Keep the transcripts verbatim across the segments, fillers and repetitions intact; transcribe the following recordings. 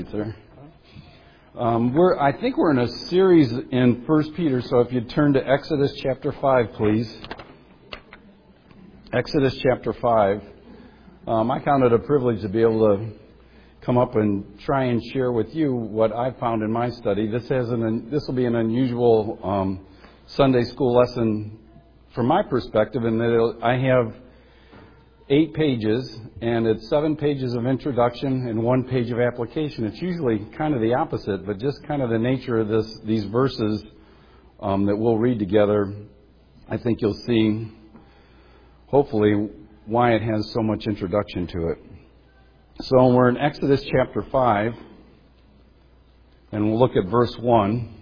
Sir. Um, we're, I think we're in a series in First Peter, so if you'd turn to Exodus chapter five, please. Exodus chapter five. Um, I count it a privilege to be able to come up and try and share with you what I found in my study. This has an this will be an unusual um, Sunday school lesson from my perspective, in that it'll, I have eight pages, and it's seven pages of introduction and one page of application. It's usually kind of the opposite, but just kind of the nature of this these verses um, that we'll read together, I think you'll see, hopefully, why it has so much introduction to it. So we're in Exodus chapter five, and we'll look at verse one.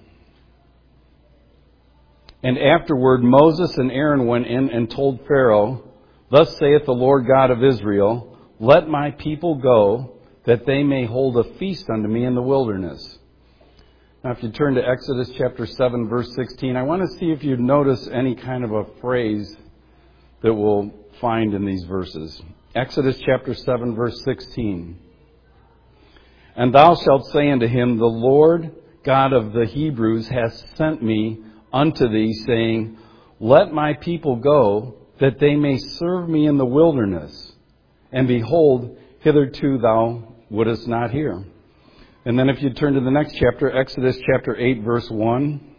And afterward Moses and Aaron went in and told Pharaoh, "Thus saith the Lord God of Israel, let my people go, that they may hold a feast unto me in the wilderness." Now, if you turn to Exodus chapter seven, verse sixteen, I want to see if you notice any kind of a phrase that we'll find in these verses. Exodus chapter seven, verse sixteen. "And thou shalt say unto him, The Lord God of the Hebrews hath sent me unto thee, saying, Let my people go, that they may serve me in the wilderness. And behold, hitherto thou wouldest not hear." And then if you turn to the next chapter, Exodus chapter eight, verse one.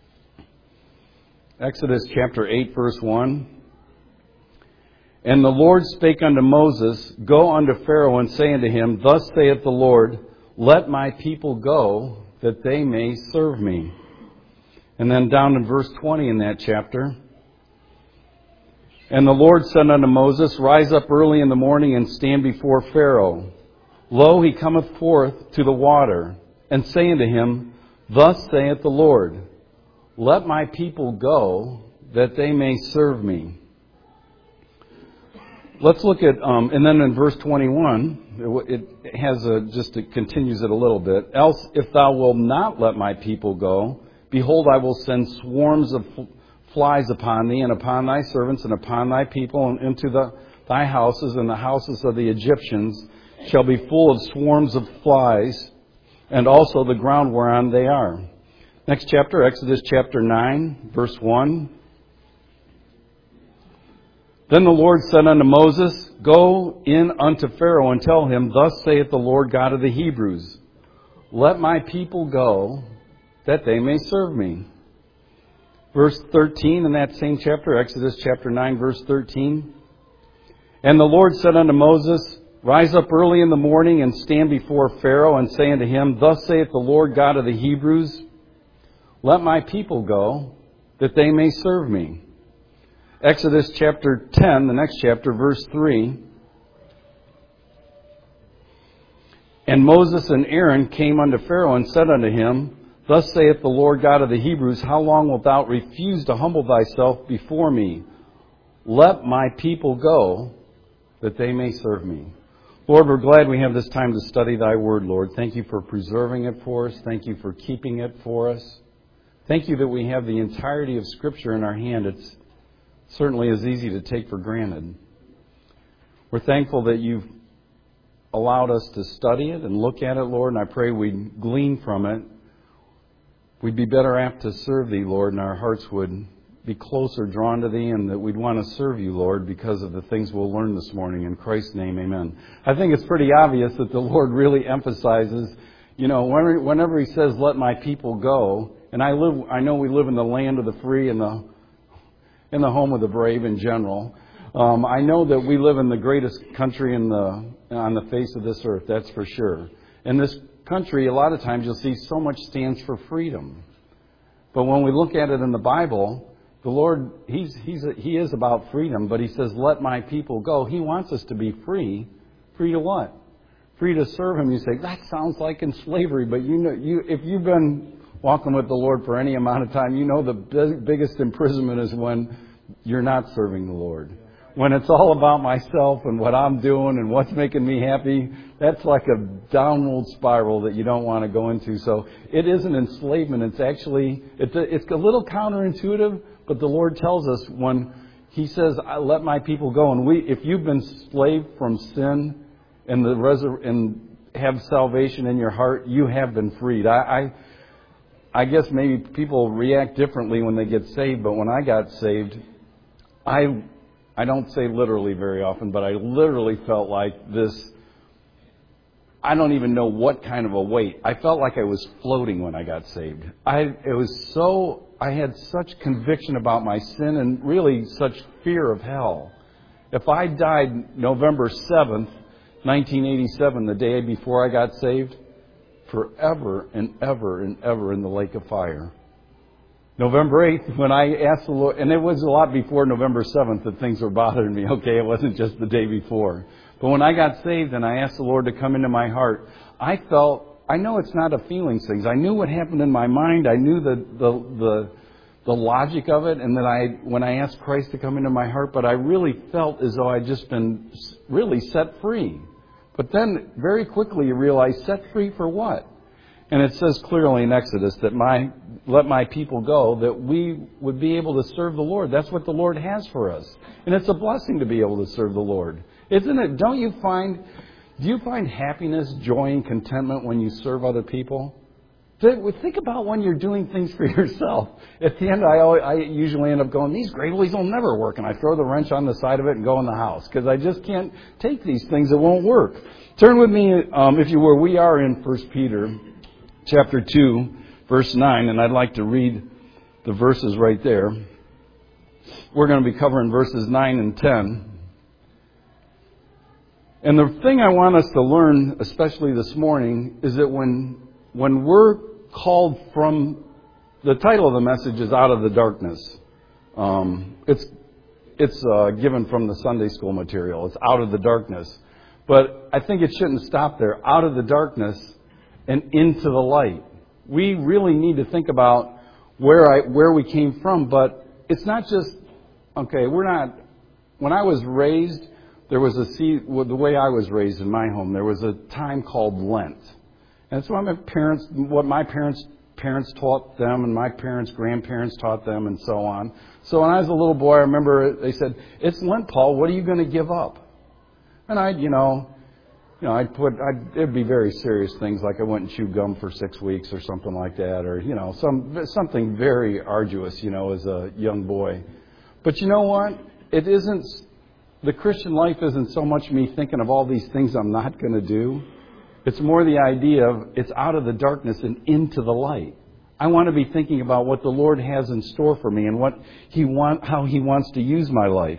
Exodus chapter eight, verse one. "And the Lord spake unto Moses, Go unto Pharaoh, and say unto him, Thus saith the Lord, Let my people go, that they may serve me." And then down in verse twenty in that chapter, "And the Lord said unto Moses, Rise up early in the morning, and stand before Pharaoh. Lo, he cometh forth to the water. And say unto him, Thus saith the Lord, Let my people go, that they may serve me." Let's look at, um, and then in verse twenty-one, it, it has a, just it continues it a little bit. "Else, if thou wilt not let my people go, behold, I will send swarms of flies upon thee, and upon thy servants, and upon thy people, and into the, thy houses, and the houses of the Egyptians shall be full of swarms of flies, and also the ground whereon they are." Next chapter, Exodus chapter nine, verse one. "Then the Lord said unto Moses, Go in unto Pharaoh, and tell him, Thus saith the Lord God of the Hebrews, Let my people go, that they may serve me." Verse thirteen in that same chapter, Exodus chapter nine, verse thirteen. "And the Lord said unto Moses, Rise up early in the morning, and stand before Pharaoh, and say unto him, Thus saith the Lord God of the Hebrews, Let my people go, that they may serve me." Exodus chapter ten, the next chapter, verse three. "And Moses and Aaron came unto Pharaoh, and said unto him, Thus saith the Lord God of the Hebrews, How long wilt thou refuse to humble thyself before me? Let my people go, that they may serve me." Lord, we're glad we have this time to study thy word, Lord. Thank you for preserving it for us. Thank you for keeping it for us. Thank you that we have the entirety of Scripture in our hand. It's certainly is easy to take for granted. We're thankful that you've allowed us to study it and look at it, Lord, and I pray we glean from it. We'd be better apt to serve thee, Lord, and our hearts would be closer drawn to thee, and that we'd want to serve you, Lord, because of the things we'll learn this morning. In Christ's name, amen. I think it's pretty obvious that the Lord really emphasizes, you know, whenever he says, "Let my people go," and I live, I know we live in the land of the free and the in the home of the brave in general. Um, I know that we live in the greatest country in the on the face of this earth, that's for sure. And this country, a lot of times you'll see so much stands for freedom. But when we look at it in the Bible, the Lord, he's, he's, He is about freedom, but He says, "Let my people go." He wants us to be free. Free to what? Free to serve Him. You say, that sounds like in slavery, but you know, you if you've been walking with the Lord for any amount of time, you know the big, biggest imprisonment is when you're not serving the Lord. When it's all about myself and what I'm doing and what's making me happy, that's like a downward spiral that you don't want to go into. So it is an enslavement. It's actually, it's a, it's a little counterintuitive, but the Lord tells us when He says, "I let my people go." And we, if you've been enslaved from sin and the resur- and have salvation in your heart, you have been freed. I, I, I guess maybe people react differently when they get saved, but when I got saved, I, I don't say literally very often, but I literally felt like this. I don't even know what kind of a weight. I felt like I was floating when I got saved. I, it was so, I had such conviction about my sin and really such fear of hell. If I died November seventh, nineteen eighty-seven, the day before I got saved, forever and ever and ever in the lake of fire. November eighth, when I asked the Lord, and it was a lot before November seventh that things were bothering me, okay? It wasn't just the day before. But when I got saved and I asked the Lord to come into my heart, I felt, I know it's not a feelings thing. I knew what happened in my mind. I knew the, the, the, the logic of it, and that I, when I asked Christ to come into my heart, but I really felt as though I'd just been really set free. But then very quickly you realize, set free for what? And it says clearly in Exodus that my let my people go, that we would be able to serve the Lord. That's what the Lord has for us. And it's a blessing to be able to serve the Lord. Isn't it? Don't you find, do you find happiness, joy, and contentment when you serve other people? Think about when you're doing things for yourself. At the end, I, always, I usually end up going, these Graveleys will never work. And I throw the wrench on the side of it and go in the house because I just can't take these things that won't work. Turn with me, um, if you were. We are in First Peter chapter two, verse nine, and I'd like to read the verses right there. We're going to be covering verses nine and ten. And the thing I want us to learn, especially this morning, is that when when we're called from, the title of the message is Out of the Darkness. Um, it's it's uh, given from the Sunday school material. It's Out of the Darkness. But I think it shouldn't stop there. Out of the darkness and into the light. We really need to think about where I where we came from. But it's not just, okay, we're not, when I was raised, there was a, well, the way I was raised in my home, there was a time called Lent. And that's what my parents, what my parents parents taught them, and my parents' grandparents taught them, and so on. So when I was a little boy, I remember they said, "It's Lent, Paul. What are you going to give up?" And I'd, you know, you know, I'd put, I'd, it'd be very serious things like I wouldn't chew gum for six weeks or something like that, or you know, some something very arduous, you know, as a young boy. But you know what? It isn't. The Christian life isn't so much me thinking of all these things I'm not going to do. It's more the idea of it's out of the darkness and into the light. I want to be thinking about what the Lord has in store for me and what He want, how He wants to use my life.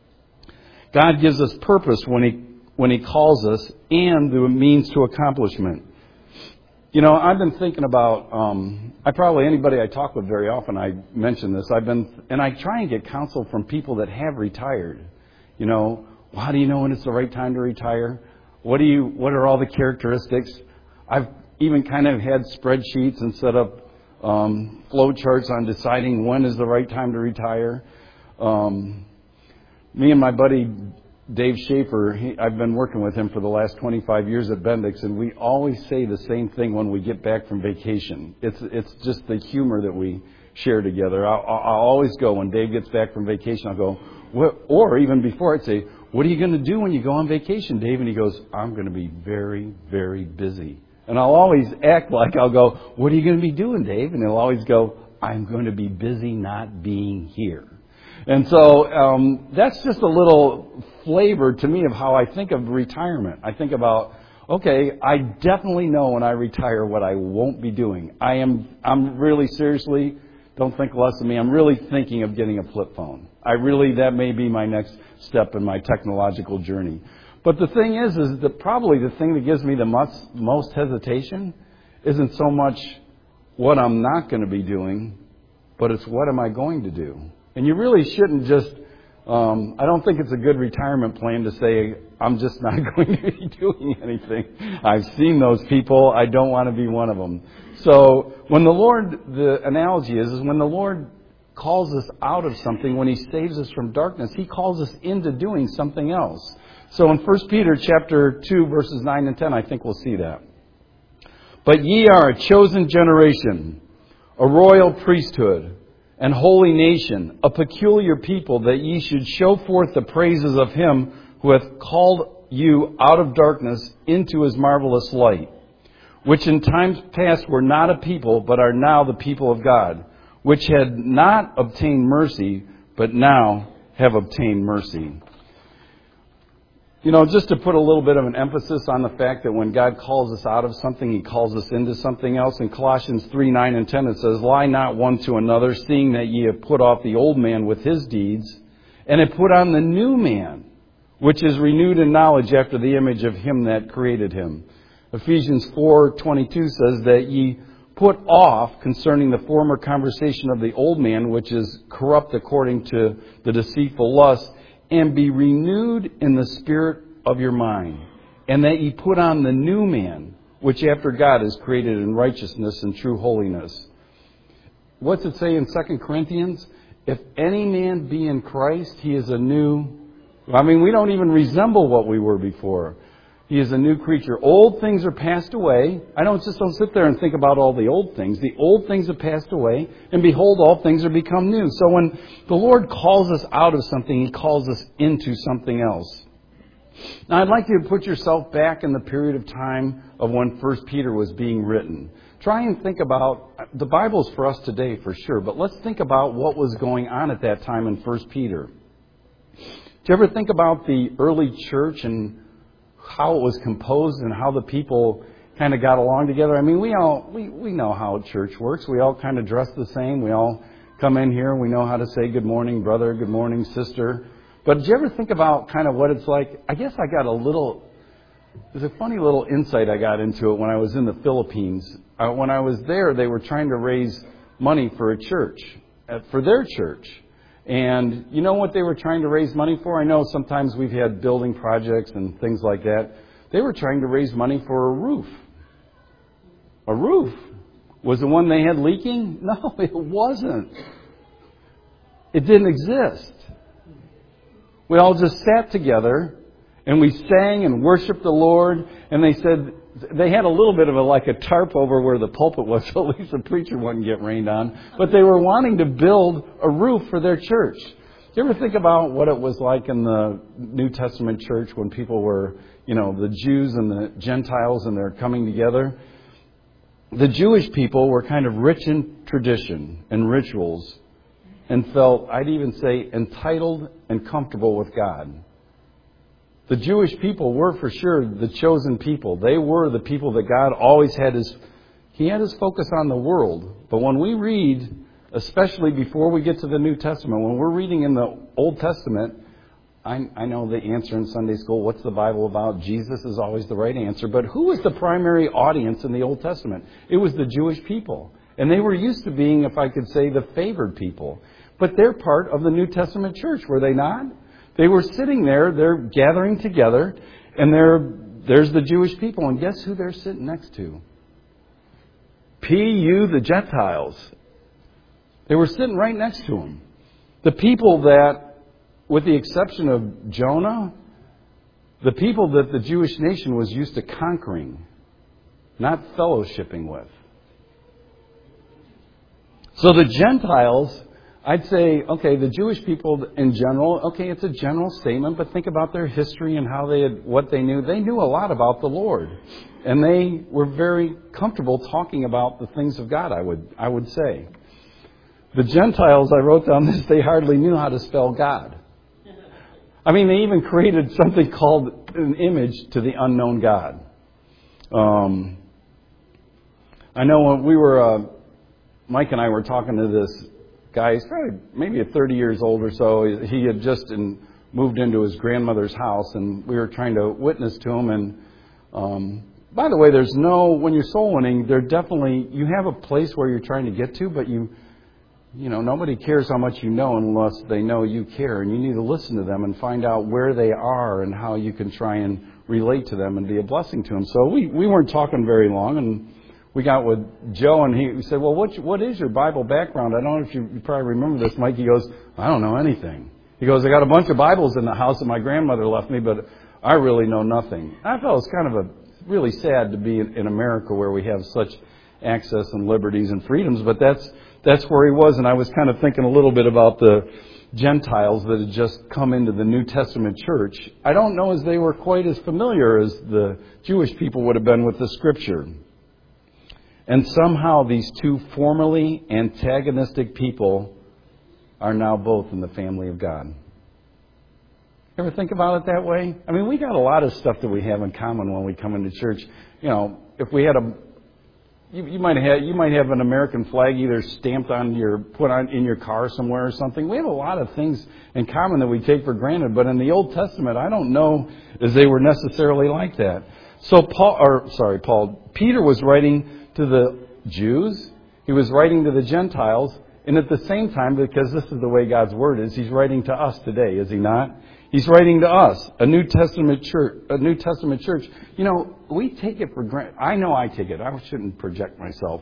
God gives us purpose when He when He calls us and the means to accomplishment. You know, I've been thinking about. Um, I probably anybody I talk with very often, I mention this. I've been and I try and get counsel from people that have retired. You know, well, how do you know when it's the right time to retire? What do you? What are all the characteristics? I've even kind of had spreadsheets and set up um, flow charts on deciding when is the right time to retire. Um, me and my buddy Dave Schaefer, he, I've been working with him for the last twenty-five years at Bendix, and we always say the same thing when we get back from vacation. It's it's just the humor that we share together. I'll, I'll always go when Dave gets back from vacation. I'll go, what, or even before, I'd say, "What are you going to do when you go on vacation, Dave?" And he goes, "I'm going to be very, very busy." And I'll always act like I'll go, "What are you going to be doing, Dave?" And he'll always go, "I'm going to be busy not being here." And so um, that's just a little flavor to me of how I think of retirement. I think about, okay, I definitely know when I retire what I won't be doing. I am, I'm really seriously, don't think less of me, I'm really thinking of getting a flip phone. I really, that may be my next step in my technological journey. But the thing is, is that probably the thing that gives me the most, most hesitation isn't so much what I'm not going to be doing, but it's what am I going to do? And you really shouldn't just, um, I don't think it's a good retirement plan to say, I'm just not going to be doing anything. I've seen those people. I don't want to be one of them. So when the Lord, the analogy is, is when the Lord calls us out of something, when He saves us from darkness, He calls us into doing something else. So in First Peter chapter two, verses nine and ten, I think we'll see that. "But ye are a chosen generation, a royal priesthood, and holy nation, a peculiar people, that ye should show forth the praises of Him who hath called you out of darkness into His marvelous light, which in times past were not a people, but are now the people of God, which had not obtained mercy, but now have obtained mercy. You know, just to put a little bit of an emphasis on the fact that when God calls us out of something, He calls us into something else. In Colossians three, nine, and ten, it says, "Lie not one to another, seeing that ye have put off the old man with his deeds, and have put on the new man, which is renewed in knowledge after the image of Him that created him." Ephesians four, twenty-two says that ye put off concerning the former conversation of the old man, which is corrupt according to the deceitful lust, and be renewed in the spirit of your mind, and that ye put on the new man, which after God is created in righteousness and true holiness. What's it say in Second Corinthians? If any man be in Christ, he is a new... I mean, we don't even resemble what we were before. He is a new creature. Old things are passed away. I don't just don't sit there and think about all the old things. The old things have passed away, and behold, all things are become new. So when the Lord calls us out of something, He calls us into something else. Now, I'd like you to put yourself back in the period of time of when First Peter was being written. Try and think about, the Bible's for us today for sure, but let's think about what was going on at that time in First Peter. Do you ever think about the early church and how it was composed and how the people kind of got along together? I mean, we all we, we know how church works. We all kind of dress the same. We all come in here. We know how to say good morning, brother, good morning, sister. But did you ever think about kind of what it's like? I guess I got a little, there's a funny little insight I got into it when I was in the Philippines. Uh, when I was there, they were trying to raise money for a church, uh, for their church. And you know what they were trying to raise money for? I know sometimes we've had building projects and things like that. They were trying to raise money for a roof. A roof. Was the one they had leaking? No, it wasn't. It didn't exist. We all just sat together and we sang and worshiped the Lord. And they said they had a little bit of a like a tarp over where the pulpit was, so at least the preacher wouldn't get rained on. But they were wanting to build a roof for their church. Do you ever think about what it was like in the New Testament church when people were, you know, the Jews and the Gentiles and they're coming together? The Jewish people were kind of rich in tradition and rituals and felt, I'd even say, entitled and comfortable with God. The Jewish people were for sure the chosen people. They were the people that God always had his, He had his focus on the world. But when we read, especially before we get to the New Testament, when we're reading in the Old Testament, I, I know the answer in Sunday school, what's the Bible about? Jesus is always the right answer. But who was the primary audience in the Old Testament? It was the Jewish people. And they were used to being, if I could say, the favored people. But they're part of the New Testament church, were they not? They were sitting there, they're gathering together, and they're, there's the Jewish people. And guess who they're sitting next to? P U, the Gentiles. They were sitting right next to them. The people that, with the exception of Jonah, the people that the Jewish nation was used to conquering, not fellowshipping with. So the Gentiles, I'd say, okay, the Jewish people in general, okay, it's a general statement, but think about their history and how they had, what they knew. They knew a lot about the Lord. And they were very comfortable talking about the things of God, I would, I would say. The Gentiles, I wrote down this, they hardly knew how to spell God. I mean, they even created something called an image to the unknown God. Um, I know when we were, uh, Mike and I were talking to this guy, he's probably maybe thirty years old or so. He had just in, moved into his grandmother's house, and we were trying to witness to him. And um, by the way, there's no, when you're soul winning, there definitely, you have a place where you're trying to get to, but you, you know, nobody cares how much you know unless they know you care. And you need to listen to them and find out where they are and how you can try and relate to them and be a blessing to them. So we, we weren't talking very long, and we got with Joe, and he said, well, what, what is your Bible background? I don't know if you, you probably remember this, Mike. He goes, I don't know anything. He goes, I got a bunch of Bibles in the house that my grandmother left me, but I really know nothing. I felt it was kind of a really sad to be in, in America where we have such access and liberties and freedoms, but that's that's where he was. And I was kind of thinking a little bit about the Gentiles that had just come into the New Testament church. I don't know as they were quite as familiar as the Jewish people would have been with the Scripture. And somehow these two formerly antagonistic people are now both in the family of God. Ever think about it that way? I mean, we got a lot of stuff that we have in common when we come into church. You know, if we had a, you, you might have you might have an American flag either stamped on your put on in your car somewhere or something. We have a lot of things in common that we take for granted. But in the Old Testament, I don't know as they were necessarily like that. So Paul, or sorry, Paul, Peter was writing to the Jews. He was writing to the Gentiles, and at the same time, because this is the way God's Word is, he's writing to us today, is he not? He's writing to us, a New Testament church. A New Testament church. You know, we take it for granted. I know I take it. I shouldn't project myself.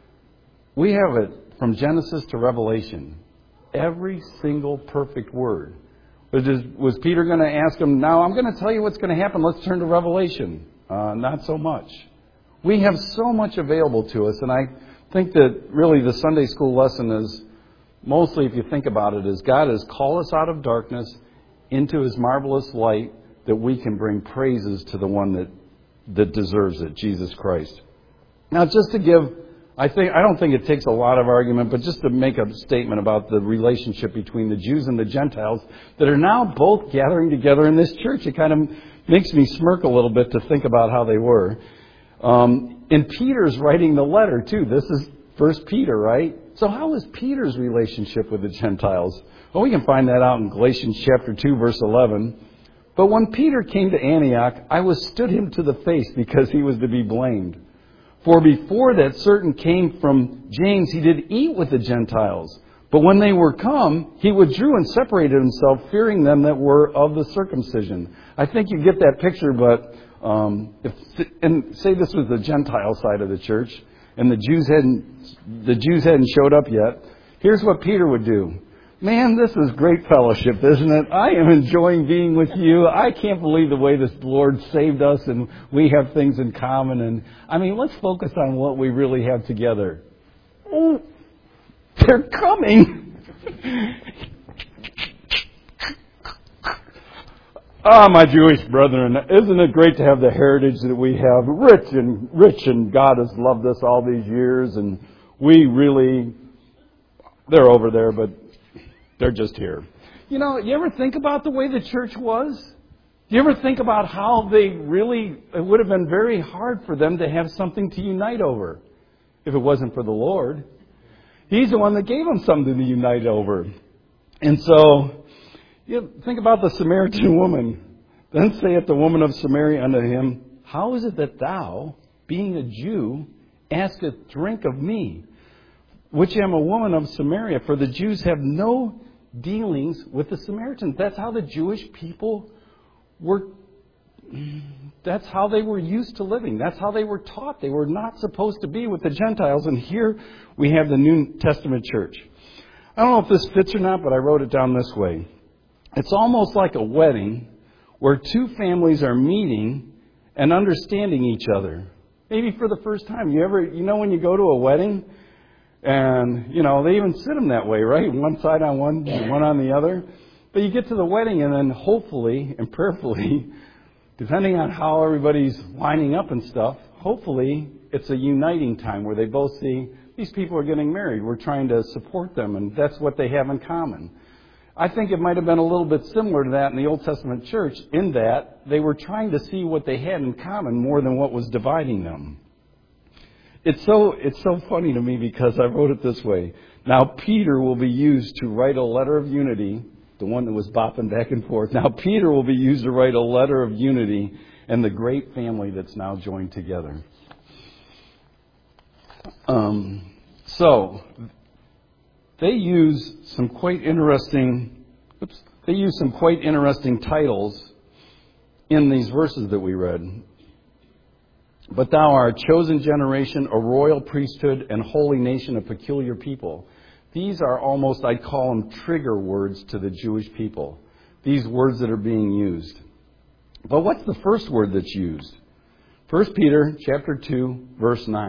We have it from Genesis to Revelation. Every single perfect word. Was, was Peter going to ask him, now I'm going to tell you what's going to happen. Let's turn to Revelation. Uh, not so much. We have so much available to us, and I think that really the Sunday school lesson is, mostly if you think about it, is God has called us out of darkness into His marvelous light that we can bring praises to the one that, that deserves it, Jesus Christ. Now, just to give, I think I don't think it takes a lot of argument, but just to make a statement about the relationship between the Jews and the Gentiles that are now both gathering together in this church. It kind of makes me smirk a little bit to think about how they were. Um, and Peter's writing the letter, too. This is First Peter, right? So how is Peter's relationship with the Gentiles? Well, we can find that out in Galatians chapter two, verse eleven. But when Peter came to Antioch, I withstood him to the face because he was to be blamed. For before that certain came from James, he did eat with the Gentiles. But when they were come, he withdrew and separated himself, fearing them that were of the circumcision. I think you get that picture, but um, if, and say this was the Gentile side of the church, and the Jews hadn't the Jews hadn't showed up yet. Here's what Peter would do. Man, this is great fellowship, isn't it? I am enjoying being with you. I can't believe the way this Lord saved us and we have things in common. And I mean, let's focus on what we really have together. Oh, they're coming. Ah, my Jewish brethren, isn't it great to have the heritage that we have? Rich and rich, and God has loved us all these years, and we really, they're over there, but they're just here. You know, you ever think about the way the church was? You ever think about how they really, it would have been very hard for them to have something to unite over if it wasn't for the Lord. He's the one that gave them something to unite over. And so, you think about the Samaritan woman. Then saith the woman of Samaria unto him, how is it that thou, being a Jew, askest drink of me, which am a woman of Samaria? For the Jews have no dealings with the Samaritans. That's how the Jewish people were, that's how they were used to living. That's how they were taught. They were not supposed to be with the Gentiles. And here we have the New Testament church. I don't know if this fits or not, but I wrote it down this way. It's almost like a wedding where two families are meeting and understanding each other. Maybe for the first time. You ever, you know when you go to a wedding and, you know, they even sit them that way, right? One side on one, one on the other. But you get to the wedding and then hopefully and prayerfully, depending on how everybody's lining up and stuff, hopefully it's a uniting time where they both see these people are getting married. We're trying to support them, and that's what they have in common. I think it might have been a little bit similar to that in the Old Testament church in that they were trying to see what they had in common more than what was dividing them. It's so it's so funny to me because I wrote it this way. Now Peter will be used to write a letter of unity, the one that was bopping back and forth. Now Peter will be used to write a letter of unity and the great family that's now joined together. Um, so... They use some quite interesting, oops, they use some quite interesting titles in these verses that we read. But thou art a chosen generation, a royal priesthood, and holy nation, a peculiar people. These are almost, I'd call them trigger words to the Jewish people. These words that are being used. But what's the first word that's used? First Peter chapter two, verse nine.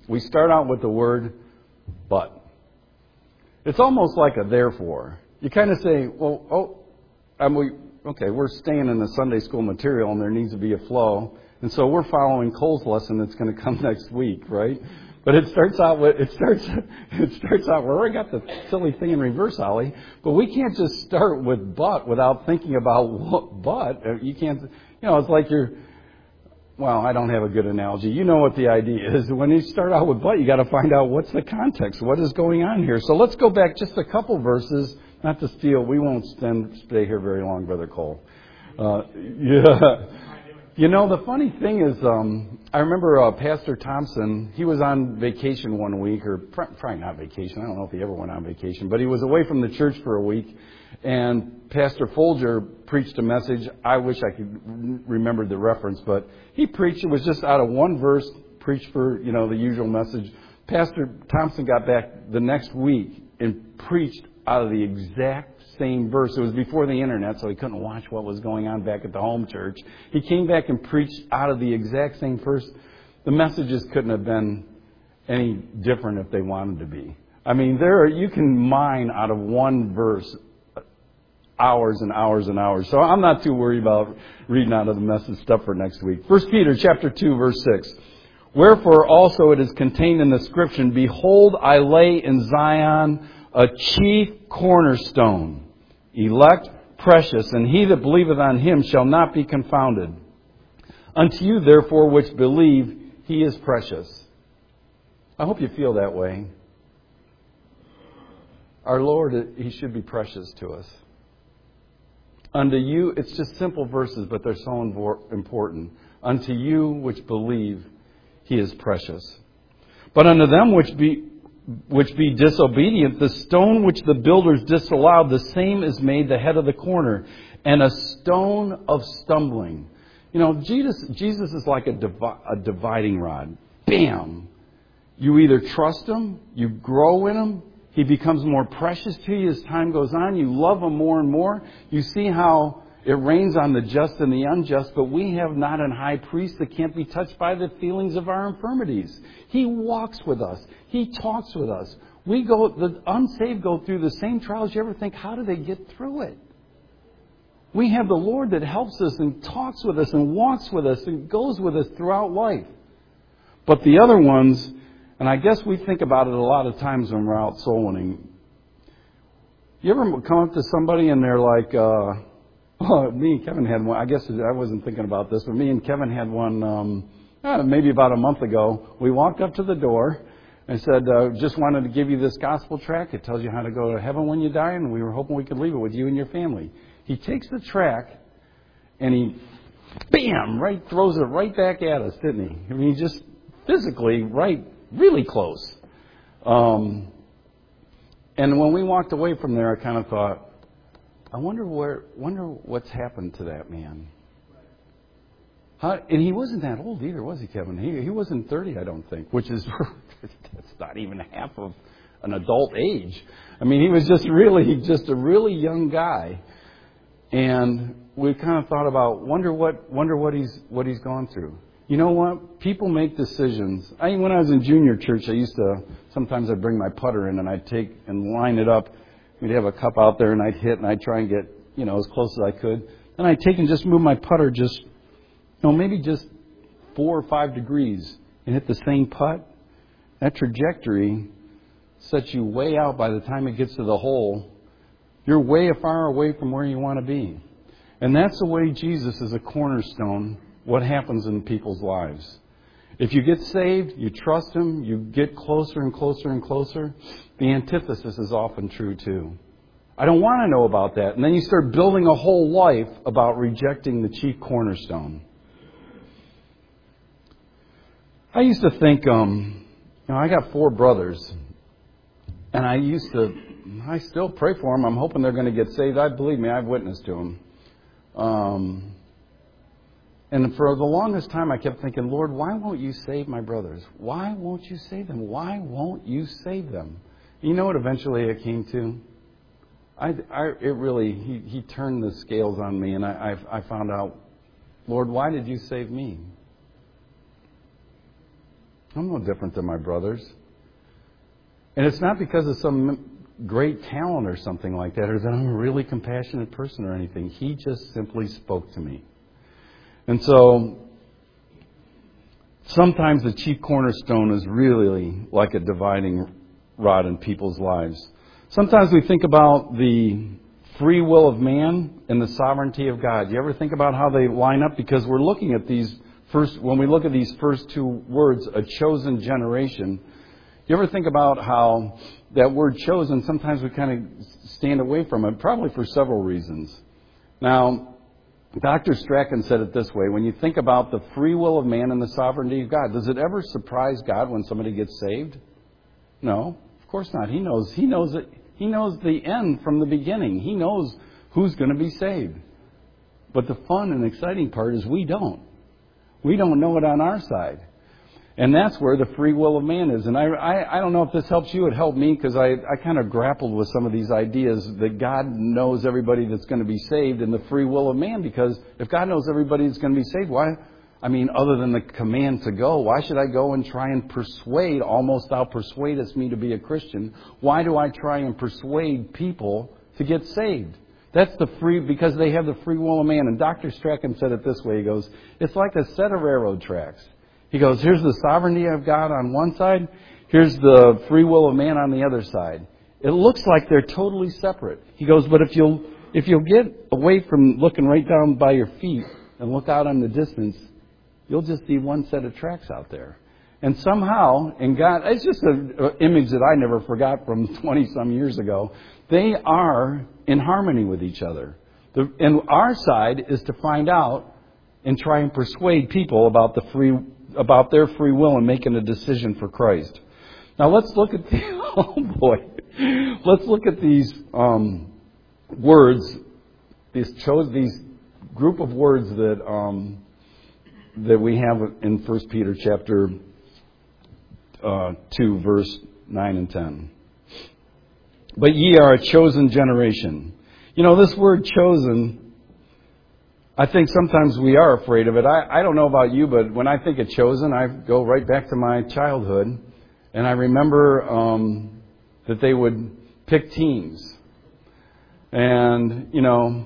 we start out with the word but. It's almost like a therefore. You kind of say, well, oh, I'm, we, okay, we're staying in the Sunday school material and there needs to be a flow. And so we're following Cole's lesson that's going to come next week, right? But it starts out with, it starts, it starts out, we already got the silly thing in reverse, Ollie. But we can't just start with but without thinking about what but. You can't, you know, it's like you're, well, I don't have a good analogy. You know what the idea is. When you start out with but, you got to find out what's the context. What is going on here? So let's go back just a couple verses, not to steal. We won't spend, stay here very long, Brother Cole. Uh, yeah. You know, the funny thing is, um, I remember uh, Pastor Thompson, he was on vacation one week, or probably not vacation. I don't know if he ever went on vacation, but he was away from the church for a week. And Pastor Folger preached a message. I wish I could remember the reference, but he preached. It was just out of one verse, preached for, you know, the usual message. Pastor Thompson got back the next week and preached out of the exact same verse. It was before the internet, so he couldn't watch what was going on back at the home church. He came back and preached out of the exact same verse. The messages couldn't have been any different if they wanted to be. I mean, there are, you can mine out of one verse hours and hours and hours. So I'm not too worried about reading out of the message stuff for next week. First Peter chapter two, verse six. Wherefore also it is contained in the scripture, behold, I lay in Zion a chief cornerstone, elect, precious, and he that believeth on him shall not be confounded. Unto you, therefore, which believe, he is precious. I hope you feel that way. Our Lord, he should be precious to us. Unto you, it's just simple verses, but they're so important. Unto you which believe, he is precious. But unto them which be which be disobedient, the stone which the builders disallowed, the same is made the head of the corner, and a stone of stumbling. You know, Jesus, Jesus is like a, divi- a dividing rod. Bam! You either trust him, you grow in him, he becomes more precious to you as time goes on, you love him more and more. You see how it rains on the just and the unjust, but we have not an high priest that can't be touched by the feelings of our infirmities. He walks with us. He talks with us. We go, the unsaved go through the same trials. You ever think, how do they get through it? We have the Lord that helps us and talks with us and walks with us and goes with us throughout life. But the other ones, and I guess we think about it a lot of times when we're out soul winning. You ever come up to somebody and they're like, uh, oh, me and Kevin had one. I guess I wasn't thinking about this, but me and Kevin had one um, uh, maybe about a month ago. We walked up to the door and said, uh, just wanted to give you this gospel tract. It tells you how to go to heaven when you die, and we were hoping we could leave it with you and your family. He takes the tract and he, bam, right, throws it right back at us, didn't he? I mean, he just physically, right, really close. Um, and when we walked away from there, I kind of thought, I wonder where, wonder what's happened to that man. How, and he wasn't that old either, was he, Kevin? He he wasn't thirty, I don't think, which is that's not even half of an adult age. I mean, he was just really just a really young guy, and we kind of thought about wonder what wonder what he's what he's gone through. You know what? People make decisions. I when I was in junior church, I used to sometimes I'd bring my putter in and I'd take and line it up. We'd have a cup out there and I'd hit and I'd try and get, you know, as close as I could. Then I'd take and just move my putter just, you know, maybe just four or five degrees and hit the same putt. That trajectory sets you way out by the time it gets to the hole. You're way far away from where you want to be. And that's the way Jesus is a cornerstone, what happens in people's lives. If you get saved, you trust him, you get closer and closer and closer. The antithesis is often true too. I don't want to know about that. And then you start building a whole life about rejecting the chief cornerstone. I used to think, um, you know, I got four brothers. And I used to, I still pray for them. I'm hoping they're going to get saved. I believe me, I've witnessed to them. Um, and for the longest time, I kept thinking, Lord, why won't you save my brothers? Why won't you save them? Why won't you save them? You know what eventually it came to? I, I, it really, he, he turned the scales on me, and I, I, I found out, Lord, why did you save me? I'm no different than my brothers. And it's not because of some great talent or something like that, or that I'm a really compassionate person or anything. He just simply spoke to me. And so sometimes the chief cornerstone is really like a dividing rod in people's lives. Sometimes we think about the free will of man and the sovereignty of God. You ever think about how they line up? Because we're looking at these first, when we look at these first two words, a chosen generation. You ever think about how that word chosen, sometimes we kind of stand away from it, probably for several reasons. Now, Doctor Strachan said it this way: when you think about the free will of man and the sovereignty of God, does it ever surprise God when somebody gets saved? No, of course not. He knows, he knows it. He knows the end from the beginning. He knows who's going to be saved. But the fun and exciting part is we don't. We don't know it on our side. And that's where the free will of man is. And I, I, I don't know if this helps you. It helped me because I, I kind of grappled with some of these ideas that God knows everybody that's going to be saved and the free will of man. Because if God knows everybody that's going to be saved, why? I mean, other than the command to go, why should I go and try and persuade, almost thou persuadest me to be a Christian? Why do I try and persuade people to get saved? That's the free, because they have the free will of man. And Doctor Strachan said it this way. He goes, it's like a set of railroad tracks. He goes, here's the sovereignty of God on one side. Here's the free will of man on the other side. It looks like they're totally separate. He goes, but if you'll, if you'll get away from looking right down by your feet and look out on the distance, you'll just see one set of tracks out there. And somehow, and God, it's just an image that I never forgot from twenty-some years ago. They are in harmony with each other. The, and our side is to find out and try and persuade people about the free, about their free will and making a decision for Christ. Now let's look at the, oh boy, let's look at these um, words, these chose these group of words that um, that we have in First Peter chapter uh, two, verse nine and ten. But ye are a chosen generation. You know, this word chosen, I think sometimes we are afraid of it. I, I don't know about you, but when I think of chosen, I go right back to my childhood. And I remember um, that they would pick teams. And, you know,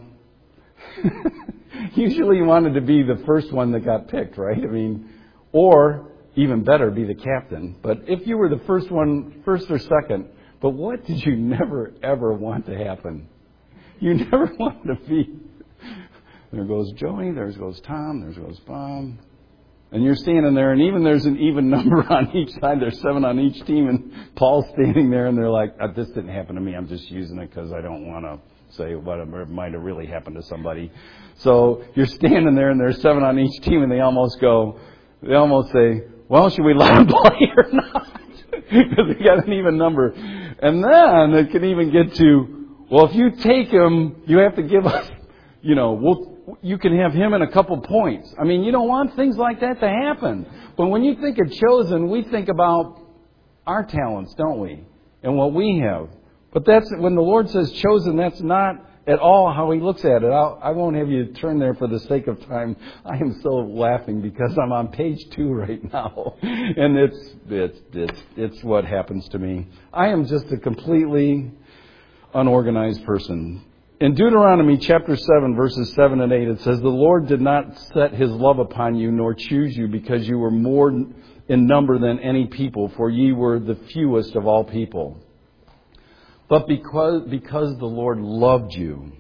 usually you wanted to be the first one that got picked, right? I mean, or even better, be the captain. But if you were the first one, first or second, but what did you never, ever want to happen? You never wanted to be, there goes Joey, there goes Tom, there goes Bob. And you're standing there, and even there's an even number on each side. There's seven on each team, and Paul's standing there, and they're like, oh, this didn't happen to me. I'm just using it because I don't want to say what might have really happened to somebody. So you're standing there, and there's seven on each team, and they almost go, they almost say, well, should we let him play or not? Because they got an even number. And then it can even get to, well, if you take him, you have to give us, you know, we'll, you can have him in a couple points. I mean, you don't want things like that to happen. But when you think of chosen, we think about our talents, don't we? And what we have. But that's when the Lord says chosen, that's not at all how He looks at it. I'll, I won't have you turn there for the sake of time. I am so laughing because I'm on page two right now. And it's, it's, it's, it's what happens to me. I am just a completely unorganized person. In Deuteronomy chapter seven, verses seven and eight, it says, the Lord did not set His love upon you, nor choose you, because you were more in number than any people, for ye were the fewest of all people. But because, because the Lord loved you,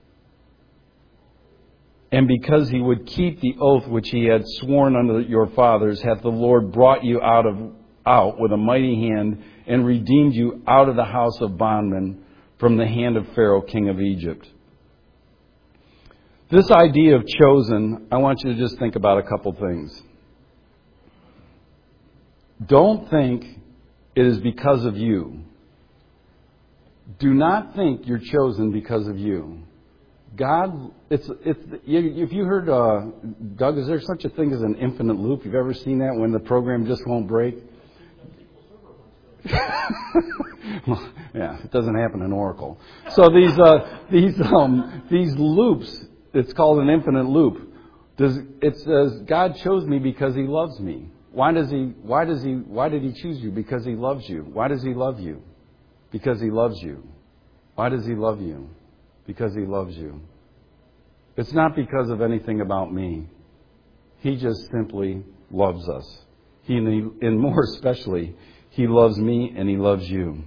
and because He would keep the oath which He had sworn unto your fathers, hath the Lord brought you out of out with a mighty hand, and redeemed you out of the house of bondmen, from the hand of Pharaoh, king of Egypt. This idea of chosen, I want you to just think about a couple things. Don't think it is because of you. Do not think you're chosen because of you. God, it's, it's, if you heard, uh, Doug, is there such a thing as an infinite loop? You've ever seen that when the program just won't break? Well, yeah, it doesn't happen in Oracle. So these uh, these um, these loops, it's called an infinite loop. Does it says God chose me because He loves me? Why does he, why does he, why did he choose you? Because he loves you. Why does he love you? Because he loves you. Why does he love you? Because he loves you. It's not because of anything about me. He just simply loves us. He, and more especially, he loves me and he loves you.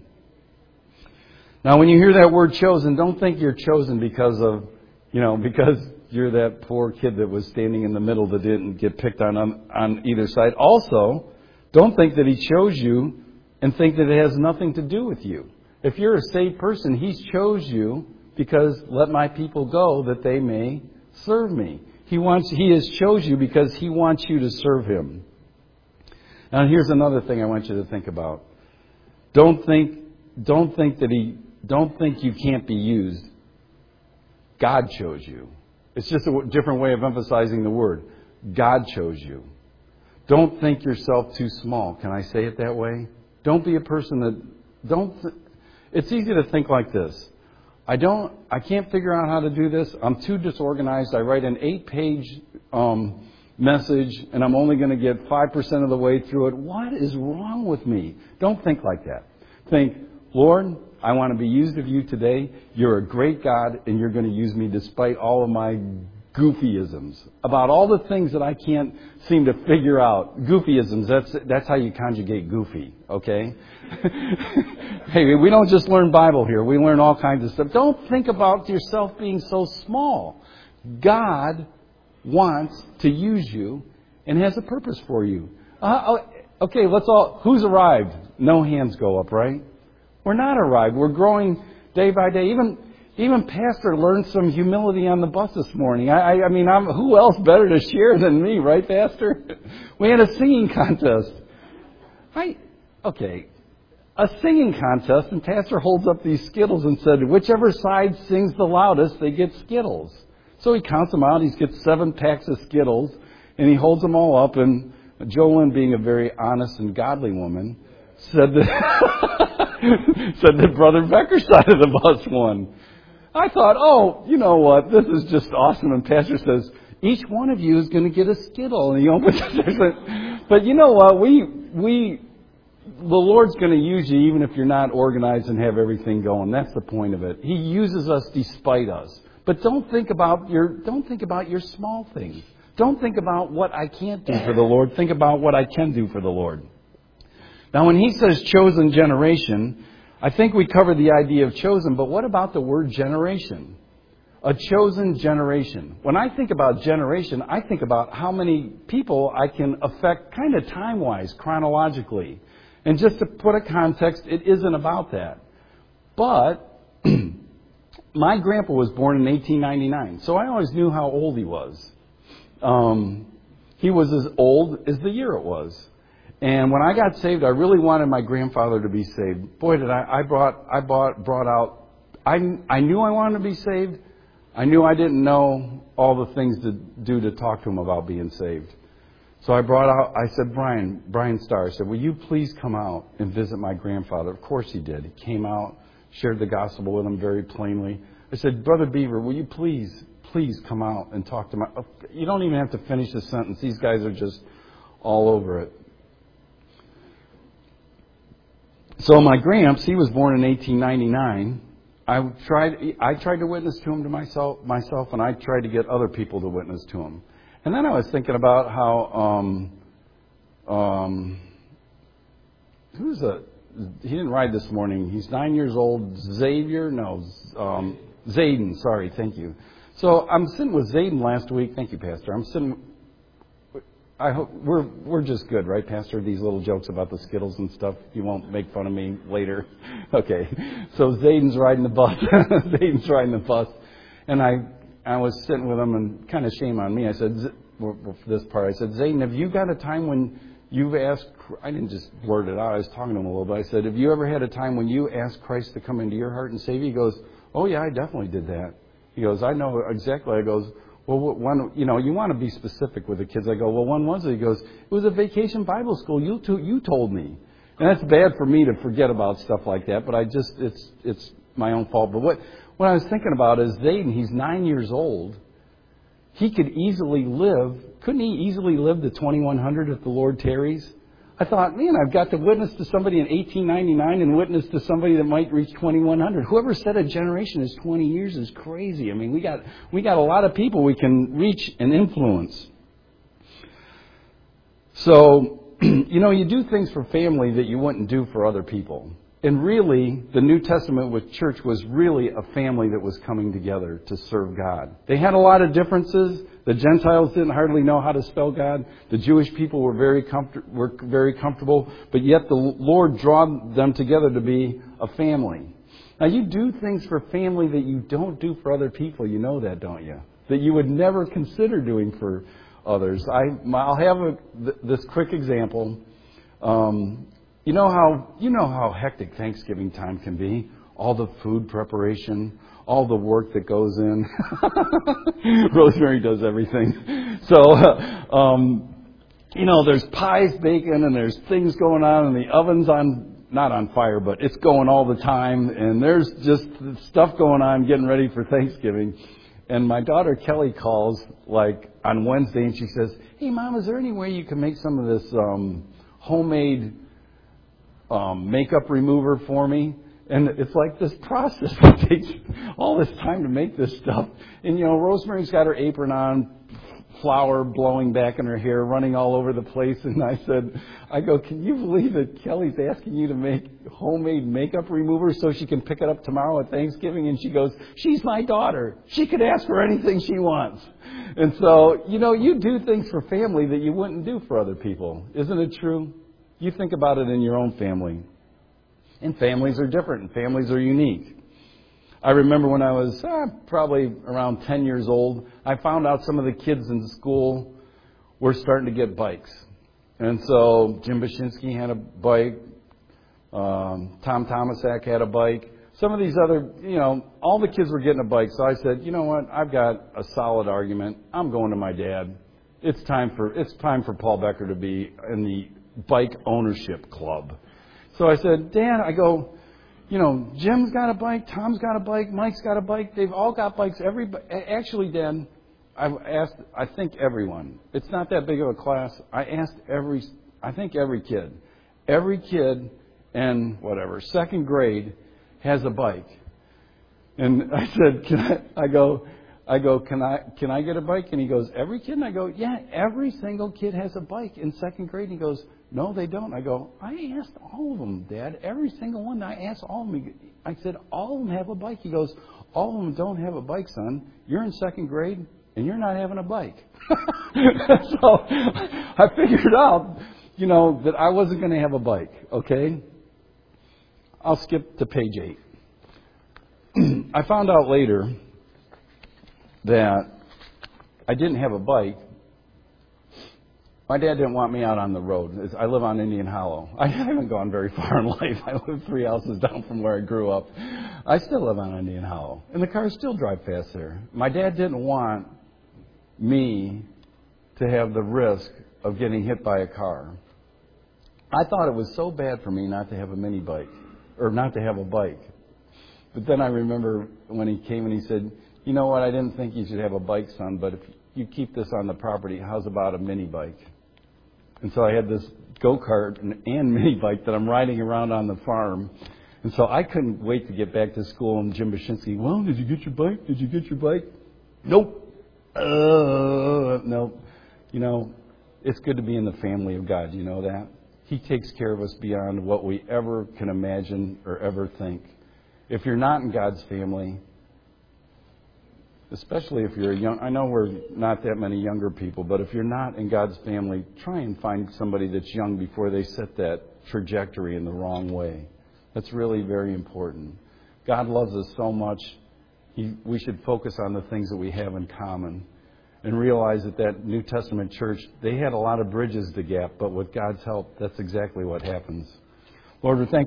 Now, when you hear that word chosen, don't think you're chosen because of, you know, because you're that poor kid that was standing in the middle that didn't get picked on, on on either side. Also, don't think that he chose you and think that it has nothing to do with you. If you're a saved person, he chose you because let my people go that they may serve me. He wants, he has chose you because he wants you to serve him. Now, here's another thing I want you to think about. Don't think, don't think that he, don't think you can't be used. God chose you. It's just a different way of emphasizing the word. God chose you. Don't think yourself too small. Can I say it that way? Don't be a person that, don't, th- it's easy to think like this. I don't, I can't figure out how to do this. I'm too disorganized. I write an eight page, um, message and I'm only going to get five percent of the way through it. What is wrong with me? Don't think like that. Think, Lord, I want to be used of you today. You're a great God and you're going to use me despite all of my goofyisms. About all the things that I can't seem to figure out. Goofyisms, that's that's how you conjugate goofy, okay? Hey, we don't just learn Bible here. We learn all kinds of stuff. Don't think about yourself being so small. God wants to use you and has a purpose for you. Uh, okay, let's all, who's arrived? No hands go up, right? We're not arrived. We're growing day by day. Even even Pastor learned some humility on the bus this morning. I, I, I mean, I'm, who else better to share than me, right, Pastor? We had a singing contest. I okay, a singing contest, and Pastor holds up these Skittles and said, whichever side sings the loudest, they get Skittles. So he counts them out. He gets seven packs of Skittles, and he holds them all up. And Jolyn, being a very honest and godly woman, said that said that Brother Becker's side of the bus won. I thought, oh, you know what? This is just awesome. And Pastor says, each one of you is going to get a Skittle. And he opens it. But you know what? We we the Lord's going to use you even if you're not organized and have everything going. That's the point of it. He uses us despite us. But don't think about your don't think about your small things. Don't think about what I can't do for the Lord. Think about what I can do for the Lord. Now, when he says chosen generation, I think we covered the idea of chosen, but what about the word generation? A chosen generation. When I think about generation, I think about how many people I can affect kind of time-wise, chronologically. And just to put a context, it isn't about that. But my grandpa was born in eighteen ninety-nine, so I always knew how old he was. Um, he was as old as the year it was. And when I got saved, I really wanted my grandfather to be saved. Boy, did I, I brought, I brought, brought out, I, I knew I wanted to be saved. I knew I didn't know all the things to do to talk to him about being saved. So I brought out, I said, Brian, Brian Starr, I said, will you please come out and visit my grandfather? Of course he did. He came out, shared the gospel with him very plainly. I said, Brother Beaver, will you please, please come out and talk to my, you don't even have to finish the sentence. These guys are just all over it. So my Gramps, he was born in eighteen ninety-nine. I tried I tried to witness to him to myself, myself, and I tried to get other people to witness to him. And then I was thinking about how, um, um, who's a, he didn't ride this morning. He's nine years old. Xavier, no, um, Zayden, sorry, thank you. So I'm sitting with Zayden last week. Thank you, Pastor. I'm sitting, I hope we're we're just good, right, Pastor? These little jokes about the Skittles and stuff. You won't make fun of me later. Okay. So Zayden's riding the bus. Zayden's riding the bus, and I I was sitting with him, and kind of shame on me. I said, for this part, I said, Zayden, have you got a time when you've asked? I didn't just blurt it out. I was talking to him a little bit. I said, have you ever had a time when you asked Christ to come into your heart and save you? He goes, oh yeah, I definitely did that. He goes, I know exactly. I goes, well, when, you know, you want to be specific with the kids. I go, well, when was it? He goes, it was a vacation Bible school. You t- you told me. And that's bad for me to forget about stuff like that, but I just, it's it's my own fault. But what, what I was thinking about is Zayden, he's nine years old. He could easily live couldn't he easily live to twenty-one hundred if the Lord tarries? I thought, man, I've got to witness to somebody in eighteen ninety-nine and witness to somebody that might reach twenty-one hundred. Whoever said a generation is twenty years is crazy. I mean, we got we got a lot of people we can reach and influence. So, you know, you do things for family that you wouldn't do for other people. And really, the New Testament with church was really a family that was coming together to serve God. They had a lot of differences. The Gentiles didn't hardly know how to spell God. The Jewish people were very comfort- were very comfortable, but yet the Lord drew them together to be a family. Now, you do things for family that you don't do for other people. You know that, don't you? That you would never consider doing for others. I, I'll have a, this quick example. Um, You know how you know how hectic Thanksgiving time can be. All the food preparation, all the work that goes in. Rosemary does everything. So, um, you know, there's pies baking and there's things going on, and the oven's on not on fire, but it's going all the time, and there's just stuff going on getting ready for Thanksgiving. And my daughter Kelly calls like on Wednesday, and she says, "Hey, Mom, is there any way you can make some of this um, homemade Um, makeup remover for me?" And it's like this process. It takes all this time to make this stuff. And, you know, Rosemary's got her apron on, flour blowing back in her hair, running all over the place. And I said, I go, "Can you believe that Kelly's asking you to make homemade makeup remover so she can pick it up tomorrow at Thanksgiving?" And she goes, "She's my daughter. She could ask for anything she wants." And so, you know, you do things for family that you wouldn't do for other people. Isn't it true? You think about it in your own family. And families are different, and families are unique. I remember when I was uh, probably around ten years old, I found out some of the kids in school were starting to get bikes. And so Jim Bashinsky had a bike. Um, Tom Tomasak had a bike. Some of these other, you know, all the kids were getting a bike. So I said, you know what, I've got a solid argument. I'm going to my dad. It's time for it's time for Paul Becker to be in the bike ownership club. So I said, "Dad," I go, you know, Jim's got a bike, Tom's got a bike, Mike's got a bike. They've all got bikes. Everybody, actually, Dad, I've asked, I think everyone. It's not that big of a class. I asked every, I think every kid. Every kid in whatever, second grade has a bike. And I said, can I, I go, I go, can I can I get a bike? And he goes, "Every kid?" And I go, "Yeah, every single kid has a bike in second grade." And he goes, "No, they don't." I go, "I asked all of them, Dad. Every single one. I asked all of them." I said, "All of them have a bike." He goes, "All of them don't have a bike, son. You're in second grade, and you're not having a bike." So I figured out, you know, that I wasn't going to have a bike, okay? I'll skip to page eight. I found out later that I didn't have a bike. My dad didn't want me out on the road. I live on Indian Hollow. I haven't gone very far in life. I live three houses down from where I grew up. I still live on Indian Hollow. And the cars still drive fast there. My dad didn't want me to have the risk of getting hit by a car. I thought it was so bad for me not to have a mini bike, or not to have a bike. But then I remember when he came and he said, "You know what, I didn't think you should have a bike, son, but if you keep this on the property, how's about a mini bike?" And so I had this go-kart and, and mini bike that I'm riding around on the farm. And so I couldn't wait to get back to school. And Jim Bashinsky, "Well, did you get your bike? Did you get your bike?" "Nope." Uh, nope. You know, it's good to be in the family of God. You know that? He takes care of us beyond what we ever can imagine or ever think. If you're not in God's family, especially if you're a young, I know we're not that many younger people, but if you're not in God's family, try and find somebody that's young before they set that trajectory in the wrong way. That's really very important. God loves us so much, he, we should focus on the things that we have in common and realize that that New Testament church, they had a lot of bridges to gap, but with God's help, that's exactly what happens. Lord, we thank